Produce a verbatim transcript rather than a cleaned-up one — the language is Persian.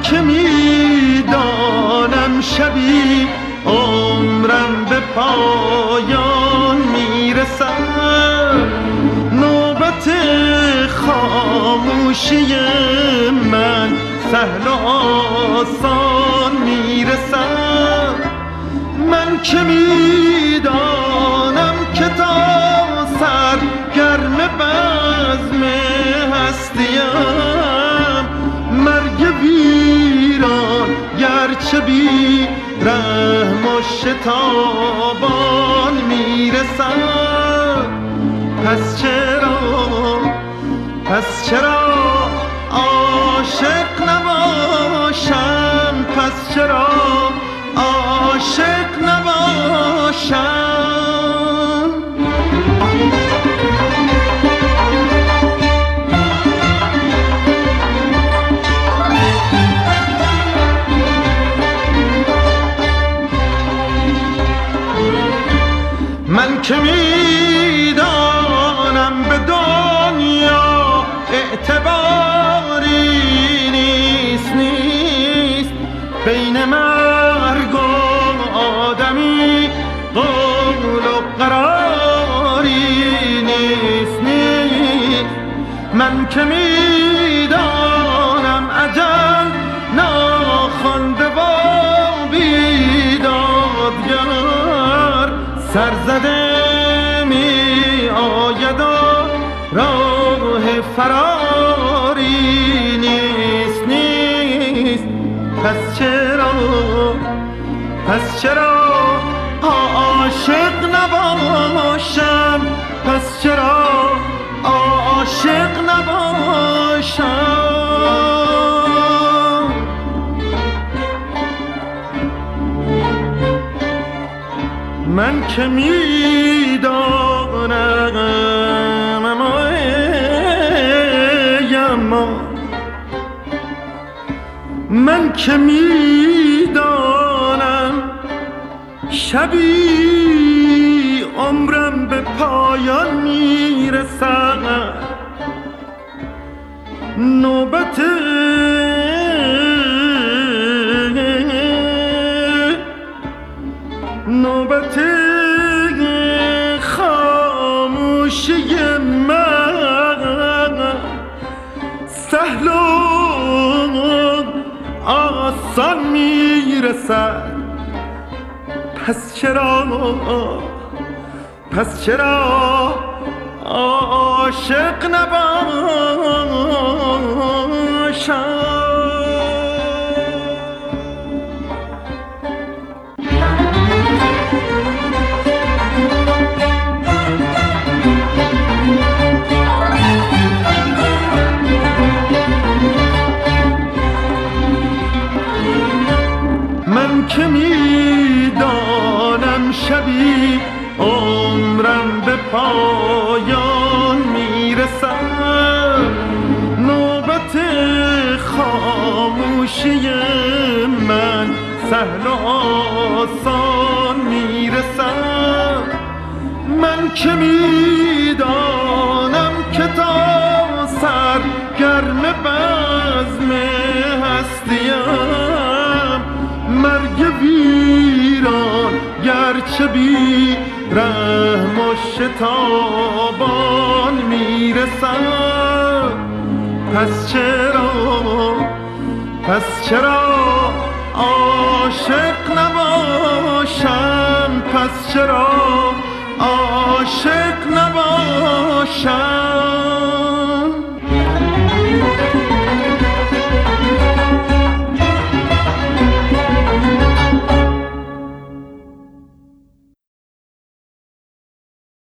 که میدانم شبی عمرم به پایان میرسد، نوبت خاموشی من سهل و آسان میرسد. من که میدانم که تا سر گرم بزم هستیم، مرگ ویران گرچه بی رحم و شتابان میرسد. پس چرا پس چرا عاشق نباشم، پس چرا عاشق نباشم. من که میدانم به دنیا اعتباری نیست نیست، بین مرگ و آدمی قول و قراری نیست نیست. من که میدانم اجل ناخوانده و بیدادگر، سرزده می آید و راه فراری نیست نیست. پس چرا پس چرا عاشق نباشم، پس چرا عاشق نباشم. من که میدانم اما اما من که میدانم شبی عمرم به پایان میرسد، نوبت نوبت خاموشی من سهل و آسان میرسد. پس چرا پس چرا عاشق نباشم. من که میدانم شبی عمرم به پایان میرسد، نوبت خاموشی من سهل و آسان میرسد. من که میدانم که تا سر گرم بزم هستیم، مرگ ویران گرچه بی رحم و شتابان میرسد. پس چرا پس چرا عاشق نباشم، پس چرا عاشق نباشم.